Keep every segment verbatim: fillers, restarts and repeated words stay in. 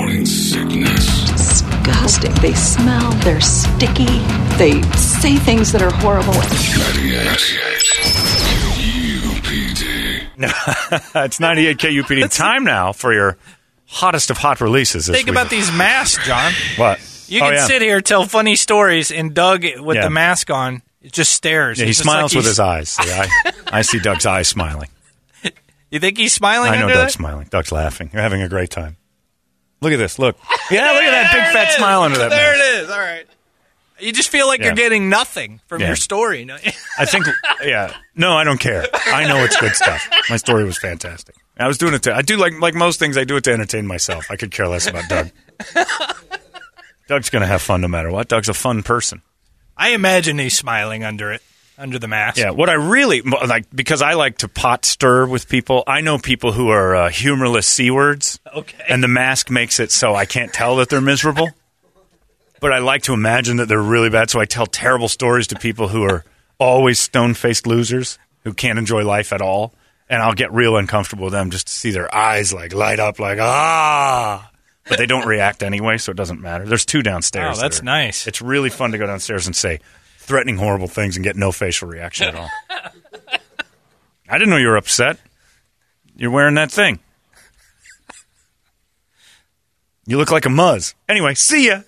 morning sickness. Disgusting. They smell. They're sticky. They say things that are horrible. ninety-eight K U P D. It's ninety-eight K U P D. Time now for your hottest of hot releases this Think week. about these masks, John. What? You oh, can yeah. sit here, tell funny stories, and Doug, with Yeah. the mask on, just stares. Yeah, he It's just smiles like with he's- his eyes. See, I, I see Doug's eyes smiling. You think he's smiling I know under Doug's that? smiling. Doug's laughing. You're having a great time. Look at this. Look. Yeah, look at that big fat smile under that There mask. it is. All right. You just feel like Yeah. you're getting nothing from Yeah. your story. No? I think, yeah. No, I don't care. I know it's good stuff. My story was fantastic. I was doing it to, I do like, like most things, I do it to entertain myself. I could care less about Doug. Doug's going to have fun no matter what. Doug's a fun person. I imagine he's smiling under it, under the mask. Yeah, what I really like, because I like to pot stir with people, I know people who are uh, humorless C words. Okay. And the mask makes it so I can't tell that they're miserable. But I like to imagine that they're really bad, so I tell terrible stories to people who are always stone-faced losers, who can't enjoy life at all. And I'll get real uncomfortable with them just to see their eyes like light up like, ah. But they don't react anyway, so it doesn't matter. There's two downstairs. Oh, that's that are- nice. It's really fun to go downstairs and say threatening, horrible things and get no facial reaction at all. I didn't know you were upset. You're wearing that thing. You look like a muzz. Anyway, see ya.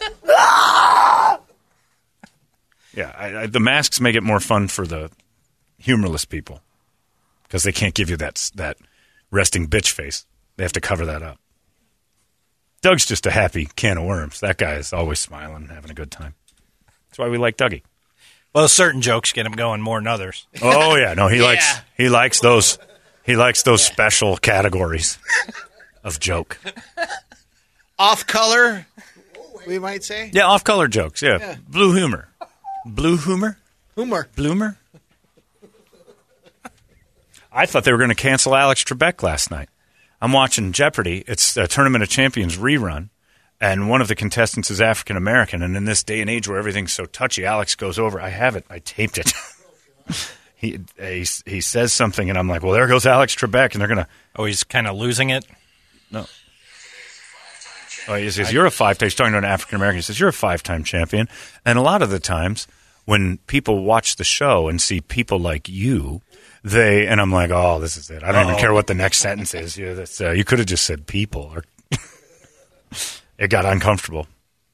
Yeah, I, I, the masks make it more fun for the humorless people because they can't give you that that resting bitch face. They have to cover that up. Doug's just a happy can of worms. That guy is always smiling, having a good time. That's why we like Dougie. Well, certain jokes get him going more than others. Oh yeah, no, he Yeah. likes he likes those he likes those special categories of joke. Off color, we might say. Yeah, off-color jokes. Yeah. Yeah. Blue humor. Blue humor? Humor. Bloomer? I thought they were going to cancel Alex Trebek last night. I'm watching Jeopardy. It's a Tournament of Champions rerun, and one of the contestants is African-American, and in this day and age where everything's so touchy, Alex goes over. I have it. I taped it. he, he he says something, and I'm like, well, there goes Alex Trebek, and they're going to... Oh, he's kind of losing it? No. Oh, he says, you're a five-time, he's talking to an African-American, he says, you're a five-time champion. And a lot of the times, when people watch the show and see people like you, they, and I'm like, oh, this is it. I don't Uh-oh. even care what the next sentence is. You, that's, uh, you could have just said people. Or it got uncomfortable.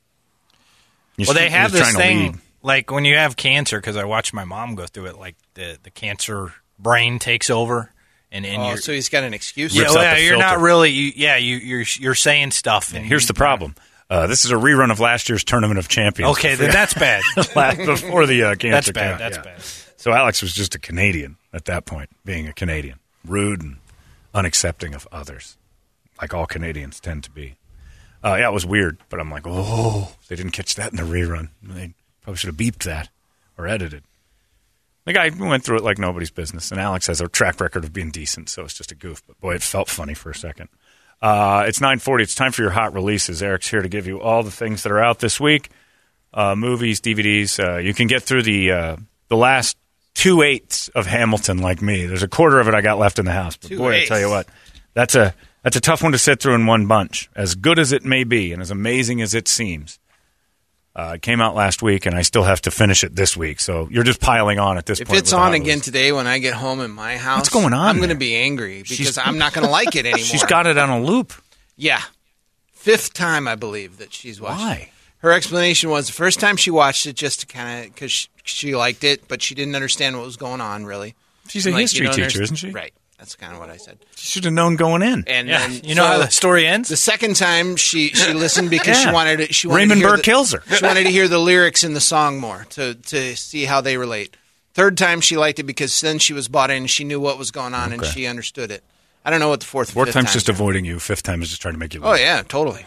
You Well, see- they he have was this trying to lead. thing, like when you have cancer, because I watched my mom go through it, like the, the cancer brain takes over. And, and Oh, you're, so he's got an excuse. yeah, rips well, out yeah, the you're not filter. really, you, yeah, you, you're you're saying stuff. And Here's you- the problem. Uh, this is a rerun of last year's Tournament of Champions. Okay, then that's bad. Before the uh, cancer That's bad. came out, That's yeah. bad. So Alex was just a Canadian at that point, being a Canadian. Rude and unaccepting of others, like all Canadians tend to be. Uh, yeah, it was weird, but I'm like, oh, they didn't catch that in the rerun. They probably should have beeped that or edited. The guy went through it like nobody's business, and Alex has a track record of being decent, so it's just a goof. But, boy, it felt funny for a second. Uh, it's nine forty. It's time for your hot releases. Eric's here to give you all the things that are out this week, uh, movies, D V Ds. Uh, you can get through the uh, the last two-eighths of Hamilton like me. There's a quarter of it I got left in the house. But, boy, I tell you what, that's a, that's a tough one to sit through in one bunch, as good as it may be and as amazing as it seems. Uh, it came out last week, and I still have to finish it this week. So you're just piling on at this If point. it's with on Hot again Wheels. today when I get home in my house, What's going on I'm going to there? be angry because She's- I'm not going to like it anymore. She's got it on a loop. Yeah. Fifth time, I believe, that she's watched Why? it. Her explanation was the first time she watched it just to kind of, because she, she liked it, but she didn't understand what was going on, really. She's a Like, history you don't teacher, underst- isn't she? Right. That's kind of what I said. She should have known going in. And Yeah, then, you know so how the story ends? The second time she, she listened because Yeah. she wanted to, she wanted Raymond to hear Burr the, kills her. She wanted to hear the lyrics in the song more to to see how they relate. Third time she liked it because then she was bought in and she knew what was going on and Okay. she understood it. I don't know what the fourth, Fourth fifth time's time just is. avoiding you. Fifth time is just trying to make you leave. Oh yeah, totally.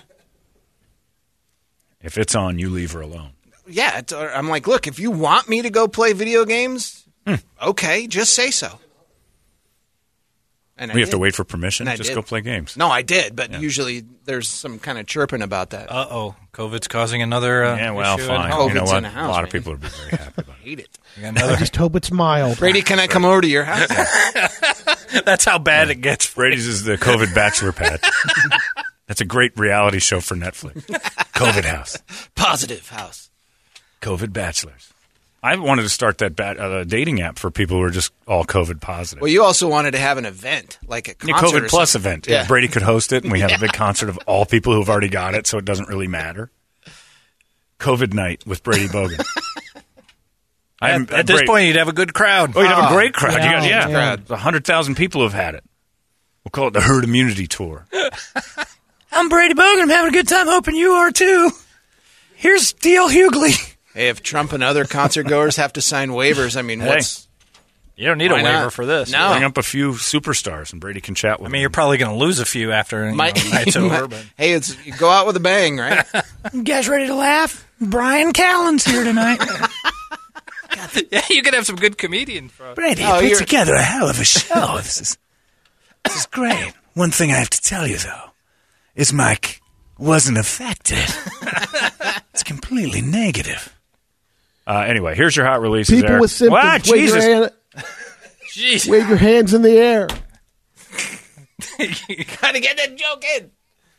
If it's on, you leave her alone. Yeah, it's, uh, I'm like, look, if you want me to go play video games, Hmm. okay, just say so. And I We have to did. wait for permission. And I Just did. go play games. No, I did, but Yeah. usually there's some kind of chirping about that. Uh-oh. COVID's causing another uh, Yeah, well, issue at fine. home. You know COVID's what? in the house, a lot of man. people would be very happy about I hate it. We got another- I just hope it's mild. Brady, can I come over to your house? That's how bad it gets. it. Brady's is the COVID bachelor pad. That's a great reality show for Netflix. COVID House. Positive house. COVID Bachelors. I wanted to start that ba- uh, dating app for people who are just all COVID positive. Well, you also wanted to have an event, like a Yeah, concert. COVID or Plus something. event. Yeah. Yeah. Brady could host it, and we have a big concert of all people who've already got it, so it doesn't really matter. COVID night with Brady Bogan. I'm- At, at this Brady- point, you'd have a good crowd. Oh, you'd have a Oh, great crowd. yeah, you got, yeah, yeah. a hundred thousand people have had it. We'll call it the herd immunity tour. I'm Brady Bogan. I'm having a good time. Hoping you are too. Here's D L Hughley. Hey, if Trump and other concert goers have to sign waivers, I mean, Hey. what's You don't need Why a waiver not? for this. No. Bring up a few superstars, and Brady can chat with I mean, them. you're probably going to lose a few after you know, might, the night's over. But. hey, it's you go out with a bang, right? You guys ready to laugh? Brian Callen's here tonight. Yeah, you could have some good comedians. Bro. Brady, Oh, you put you're- together a hell of a show. This is this is great. One thing I have to tell you, though, is Mike wasn't affected. It's completely negative. Uh, anyway, here's your hot releases. People Eric. with symptoms, Wow, wave, your Jesus. hand, Jeez. wave your hands in the air. Gotta get that joke in.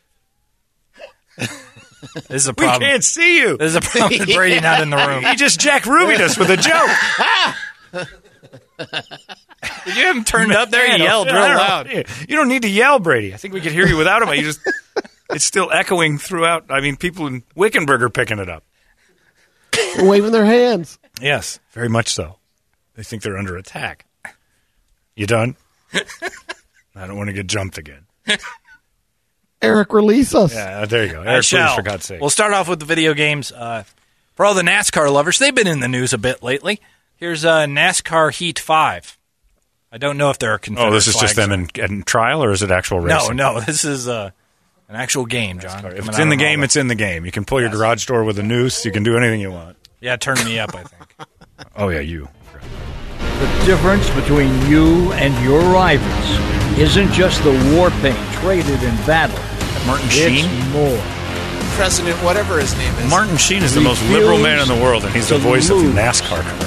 This is a We problem. can't see you. This is a problem with Brady not in the room. He just Jack Ruby'd us with a joke. Did you have him turned up there? He yelled real I don't know. loud. You don't need to yell, Brady. I think we could hear you without him. You just it's still echoing throughout. I mean, people in Wickenburg are picking it up. They're waving their hands. Yes, very much so. They think they're under attack. You done? I don't want to get jumped again. Eric, release us. Yeah, there you go. I Eric, please, shall. for God's sake. We'll start off with the video games. Uh, for all the NASCAR lovers, they've been in the news a bit lately. Here's uh, NASCAR Heat five. I don't know if there are Confederate Oh, this is just flags them in, in trial, or is it actual No, racing? no, this is uh, an actual game, John. If Coming it's out in the on game, all it's in the game. You can pull your garage door with a noose. You can do anything you want. Yeah, turn me up, I think. Oh, yeah, you. The difference between you and your rivals isn't just the war paint traded in battle. Martin It's Sheen? more. President, whatever his name is. Martin Sheen is the most liberal man in the world, and he's the to voice of lose. NASCAR cars.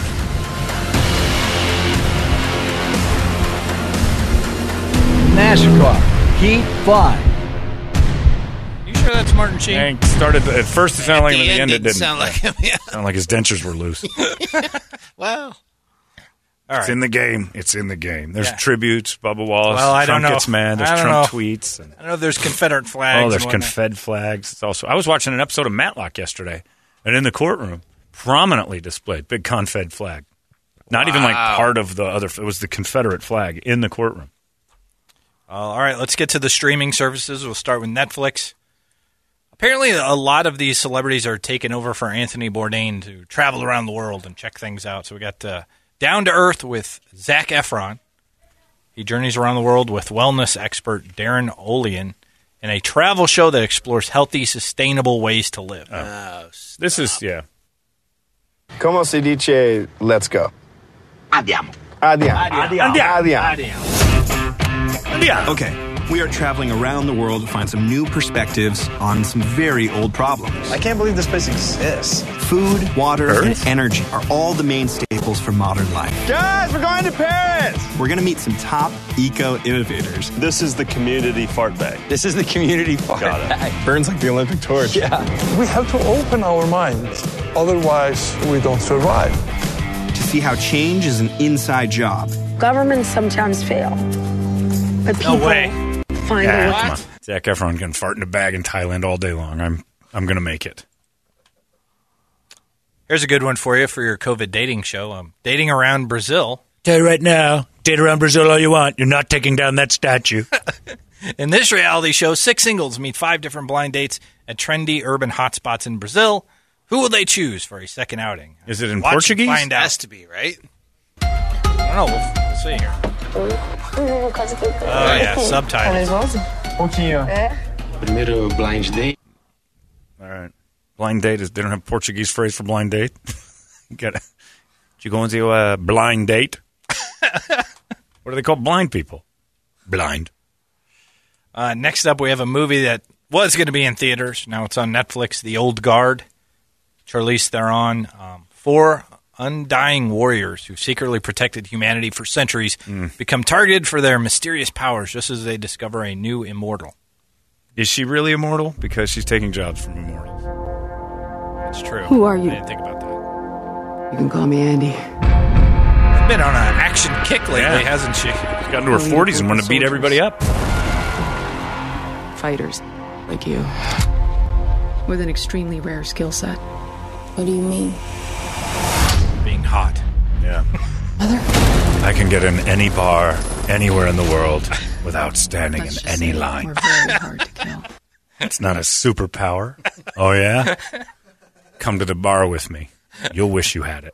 NASCAR Heat five. You sure that's Martin Sheen? And started at first it sounded like him, the at the end it didn't didn't. sound like him. Yeah. Sounded like his dentures were loose. Well, All It's right. in the game. It's in the game. There's Yeah. tributes. Bubba Wallace. Well, I don't Trump know. gets mad. There's I don't Trump know. tweets. And, I don't know if there's Confederate flags. oh, there's and whatnot. Confed flags. It's also. I was watching an episode of Matlock yesterday, and in the courtroom, prominently displayed big Confed flag. Not even like Wow. part of the other. It was the Confederate flag in the courtroom. Uh, all right, let's get to the streaming services. We'll start with Netflix. Apparently, a lot of these celebrities are taking over for Anthony Bourdain to travel around the world and check things out. So we got uh, Down to Earth with Zac Efron. He journeys around the world with wellness expert Darren Olian in a travel show that explores healthy, sustainable ways to live. oh, This is yeah. Como se dice let's go? Andiamo. Andiamo. Andiamo. Yeah. Okay, we are traveling around the world to find some new perspectives on some very old problems. I can't believe this place exists. Food, water, Earth? and energy are all the main staples for modern life. Guys, we're going to Paris! We're going to meet some top eco-innovators. This is the community fart bag. This is the community fart Got it. Burns like the Olympic torch. Yeah. We have to open our minds, otherwise we don't survive. To see how change is an inside job. Governments sometimes fail, but people way. find Yeah, a way. come on. Zac Efron can fart in a bag in Thailand all day long. I'm I'm gonna make it. Here's a good one for you for your COVID dating show. Um, dating around Brazil. Tell you right now, date around Brazil all you want. You're not taking down that statue. In this reality show, six singles meet five different blind dates at trendy urban hotspots in Brazil. Who will they choose for a second outing? Is it in Watch and Portuguese? Find out. has to be, right? I don't know. We'll, we'll see here. Oh, yeah, subtitles. Primeiro blind date. All right. Blind date is they don't have a Portuguese phrase for blind date. You got you going to a uh, blind date? What do they call blind people? Blind. Uh, next up, we have a movie that was going to be in theaters. Now it's on Netflix, The Old Guard. Charlize Theron. Um, four undying warriors who secretly protected humanity for centuries become targeted for their mysterious powers just as they discover a new immortal. Is she really immortal? Because she's taking jobs from immortals. That's true. Who are you? I didn't think about that. You can call me Andy. She's been on an action kick lately, Yeah. hasn't she? She's got into her forties and wanted to beat everybody up. Fighters like you. With an extremely rare skill set. What do you mean? Being hot. Yeah. Mother? I can get in any bar, anywhere in the world, without standing Let's in just any say line. We're very hard to kill. It's not a superpower. Oh, yeah? Come to the bar with me. You'll wish you had it.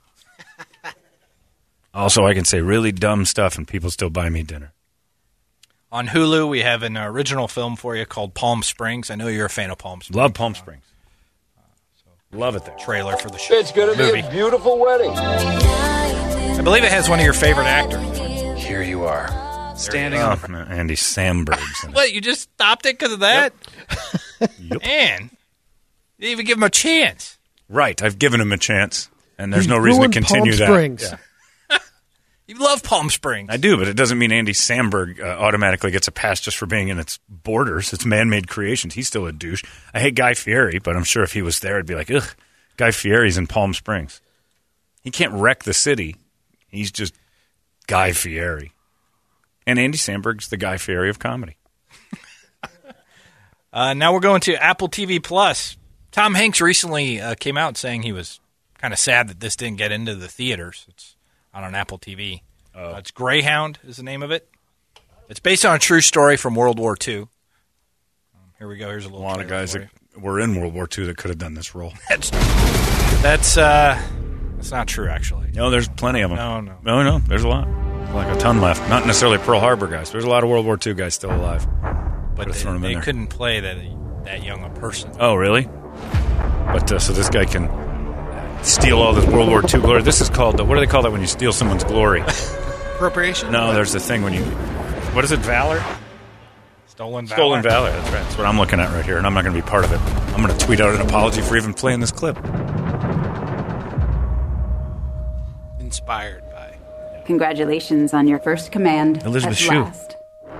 Also, I can say really dumb stuff and people still buy me dinner. On Hulu, we have an original film for you called Palm Springs. I know you're a fan of Palm Springs. Love Palm Springs. Love it there. Trailer for the show. It's going to be movie. a beautiful wedding. I believe it has one of your favorite actors. Here you are. Standing on oh, Andy Samberg's in it. What, you just stopped it because of that? Yep. Man, you didn't even give him a chance. Right, I've given him a chance, and there's He's no reason to ruined continue Palm that. Springs. Yeah. You love Palm Springs. I do, but it doesn't mean Andy Samberg uh, automatically gets a pass just for being in its borders. It's man-made creations. He's still a douche. I hate Guy Fieri, but I'm sure if he was there, I'd be like, ugh, Guy Fieri's in Palm Springs. He can't wreck the city. He's just Guy Fieri. And Andy Samberg's the Guy Fieri of comedy. uh, now we're going to Apple T V Plus. Tom Hanks recently uh, came out saying he was kind of sad that this didn't get into the theaters. It's on an Apple T V. Uh, it's Greyhound is the name of it. It's based on a true story from World War Two. Um, here we go. Here's a little A lot of guys that were in World War Two that could have done this role. That's that's uh, that's not true, actually. No, there's plenty of them. No, no. No, no, there's a lot. There's like a ton left. Not necessarily Pearl Harbor guys. There's a lot of World War Two guys still alive. But Could've they, thrown 'em in they there. couldn't play that that young a person. Oh, really? But uh, so this guy can steal all this World War Two glory. This is called, uh, what do they call that when you steal someone's glory? Appropriation? No, there's the thing when you, what is it, valor? Stolen valor. Stolen valor, that's right. That's what I'm looking at right here, and I'm not going to be part of it. I'm going to tweet out an apology for even playing this clip. Inspired by. Congratulations on your first command. Elizabeth at Shue. last.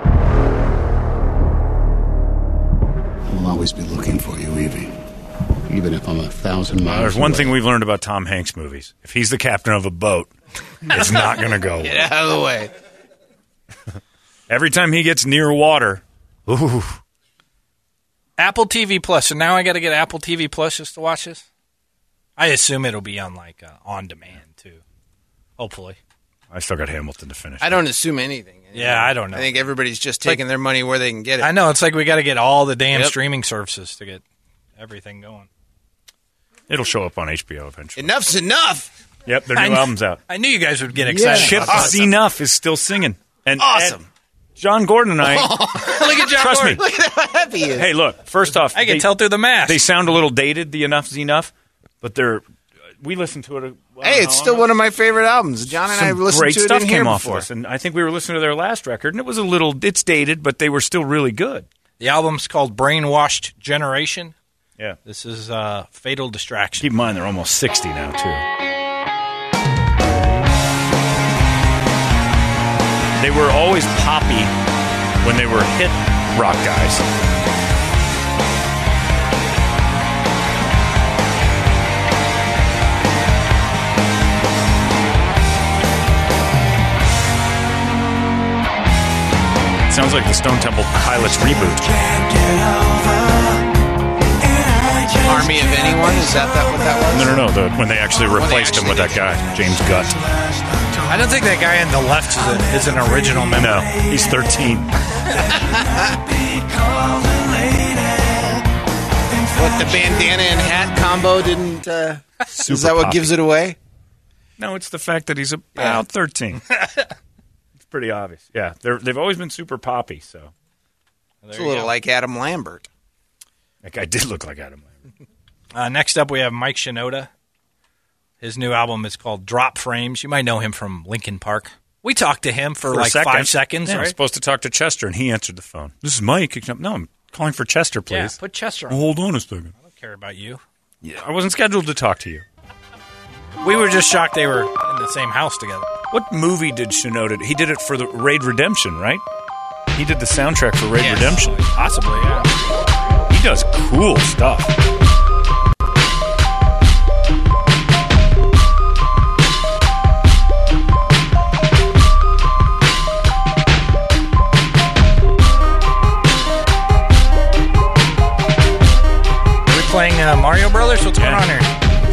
I'll always be looking for you, Evie. Even if I'm a thousand miles Uh, there's one away. thing we've learned about Tom Hanks movies. If he's the captain of a boat, it's not going to go well. Get out of the way. Every time he gets near water, ooh. Apple T V Plus. So now I got to get Apple T V Plus just to watch this? I assume it'll be on like uh, on demand too. Hopefully. I still got Hamilton to finish. I don't assume anything. Yeah, I don't know. I think everybody's just taking their money where they can get it. I know. It's like we got to get all the damn Yep. streaming services to get everything going. It'll show up on H B O eventually. Enough's enough. Yep, their new I kn- album's out. I knew you guys would get excited. Chip about that. Enough is still singing. And Awesome. Ed- John Gordon and I. Look at John Trust Gordon. me. Look at how happy he is. Hey, look. First off, I can they, tell through the mask. they sound a little dated. The Enough's Enough, but they're. We listened to it. A, well, Hey, it's still one of my favorite albums. John and I Some listened great to it stuff in came here off before. of this, and I think we were listening to their last record, and it was a little. It's dated, but they were still really good. The album's called Brainwashed Generation. Yeah. This is uh, Fatal Distraction. Keep in mind they're almost sixty now too. They were always poppy when they were hit rock guys. Sounds like the Stone Temple Pilots reboot. Army of Anyone? Is that, that what that was? No, no, no. The, when they actually When they replaced him actually with that did guy, James Gutt. I don't think that guy on the left is, a, is an original member. No, he's thirteen. What, the bandana and hat combo didn't... Uh, Super is that what poppy. gives it away? No, it's the fact that he's about Yeah. thirteen. It's pretty obvious. Yeah, they're, they've always been super poppy, so. It's a little like Adam Lambert. That guy did look like Adam Lambert. Uh, next up, we have Mike Shinoda. His new album is called Drop Frames. You might know him from Linkin Park. We talked to him for, For a like second. five seconds, Yeah, I was right? supposed to talk to Chester, and he answered the phone. This is Mike. He- No, I'm calling for Chester, please. Yeah, put Chester on. Oh, hold on a second. I don't care about you. Yeah, I wasn't scheduled to talk to you. We were just shocked they were in the same house together. What movie did Shinoda? He did it for the Raid Redemption, right? He did the soundtrack for Raid Yes. Redemption. Possibly, yeah. He does cool stuff. Are we playing uh, Mario Brothers? What's Yeah. going on here?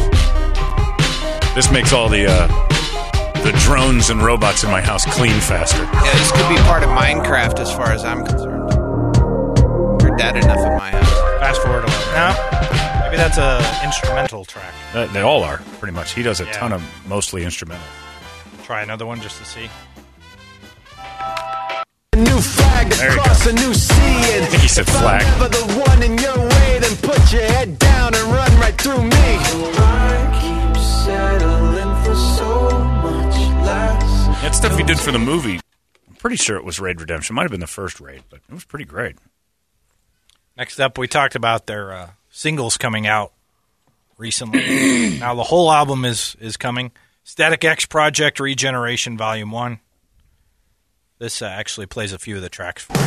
This makes all the uh, the drones and robots in my house clean faster. Yeah, this could be part of Minecraft as far as I'm concerned. Heard that enough in my house. Fast forward a little. No, maybe that's a instrumental track. Uh, they all are, pretty much. He does a Yeah. ton of mostly instrumental. Try another one just to see. New flag There you across go. a new sea. And I think he said if flag. I'm ever the one in your way, then put your head down and run right through me. I keep settling for so much less. That stuff he did for the movie, I'm pretty sure it was Raid Redemption. Might have been the first Raid, but it was pretty great. Next up, we talked about their uh, singles coming out recently. Now the whole album is is coming. Static X Project Regeneration Volume One. This uh, actually plays a few of the tracks for it.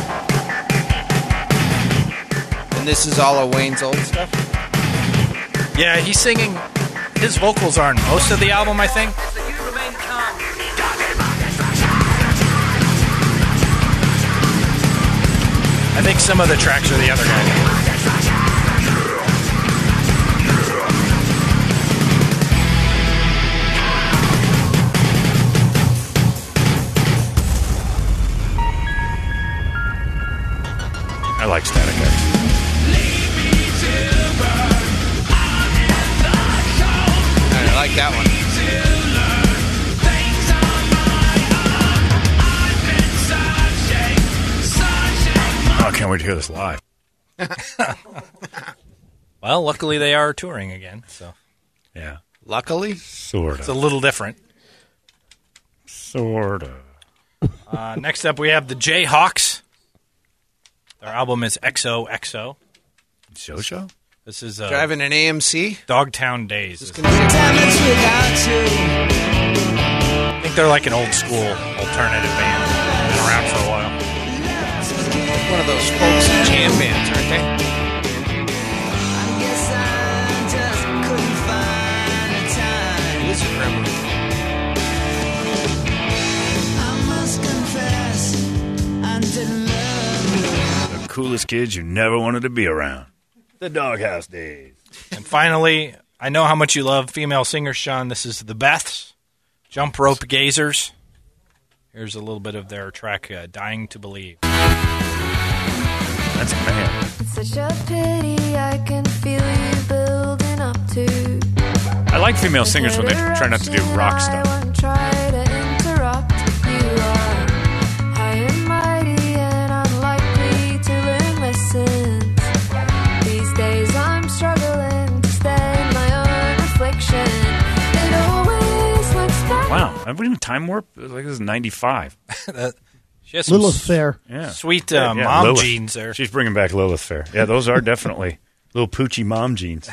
And this is all of Wayne's old stuff? Yeah, he's singing. His vocals are on most of the album, I think. I think some of the tracks are the other guy. I like Static X. I like that one. Oh, I can't wait to hear this live. Well, luckily they are touring again, so Yeah. Luckily? Sort it's of. a little different. Sort of. Uh, next up, we have the Jayhawks. Their album is X O X O. Show-show? This is uh, Driving an A M C? Dogtown Days. Just I gonna say- think they're like an old school alternative band. Been around for a while. One of those folks and jam bands, aren't they? It is a grim. The coolest kids you never wanted to be around. The Doghouse Days. And finally, I know how much you love female singers, Sean. This is the Beths, Jump Rope Gazers. Here's a little bit of their track, uh, Dying to Believe. That's a man. It's such a pity I can feel you building up to. I like female singers when they try not to do rock stuff. I won't try to interrupt. You are high and mighty and unlikely to learn lessons. These days I'm struggling to stand my own reflection. It always looks better. Wow. Have we done Time Warp? Like this is ninety-five. She has some Lilith s- Fair. Yeah. sweet uh, Yeah, mom Lilith. jeans there. She's bringing back Lilith Fair. Yeah, those are definitely little poochy mom jeans.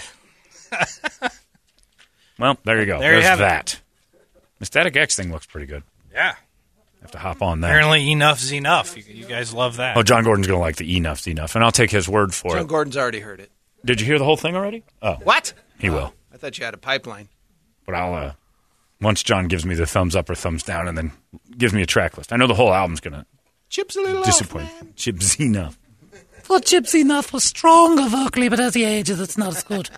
Well, there you go. There you There's have it. that. The Static X thing looks pretty good. Yeah. Have to hop on that. Apparently enough's enough. You, you guys love that. Oh, John Gordon's going to like the enough's enough, and I'll take his word for John it. Gordon's already heard it. Did you hear the whole thing already? Oh, What? he will. I thought you had a pipeline. But I'll, uh, once John gives me the thumbs up or thumbs down and then gives me a track list, I know the whole album's going to Chips a little disappoint. Chips enough. Well, Gypsy Enough was stronger vocally, but as he ages, it's not as good.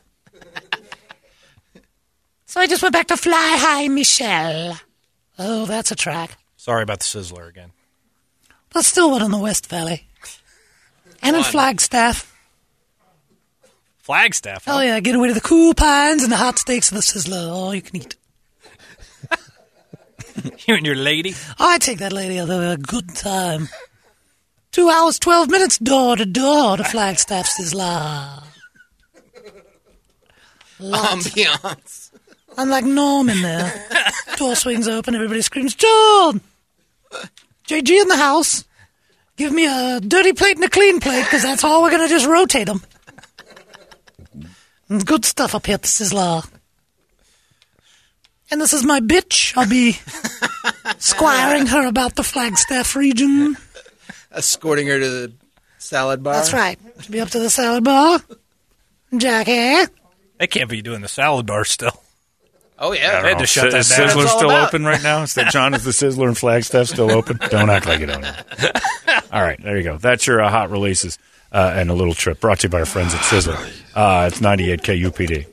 So I just went back to Fly High Michelle. Oh, that's a track. Sorry about the Sizzler again. But still one in the West Valley. And in One. Flagstaff. Flagstaff. Oh, yeah, get away to the cool pines and the hot steaks of the Sizzler. All you can eat. You and your lady. I take that lady out there a good time. Two hours, twelve minutes, door to door to Flagstaff Sizzler. Lots. Ambiance. I'm like Norman there. Door swings open, everybody screams, John! J G in the house. Give me a dirty plate and a clean plate, because that's all we're going to just rotate them. Good stuff up here at the Sizzler. And this is my bitch. I'll be squiring her about the Flagstaff region. Escorting her to the Salad bar. That's right. Should be up to the salad bar. Jackie. They can't be doing the salad bar still. Oh, I yeah. don't They had know. to shut Is that down. Sizzler That's all still about. open right now? Is that John, is the Sizzler and Flagstaff still open? Don't act like you don't know. All right, there you go. That's your uh, hot releases uh, and a little trip brought to you by our friends at Sizzler. Uh, it's ninety-eight K U P D.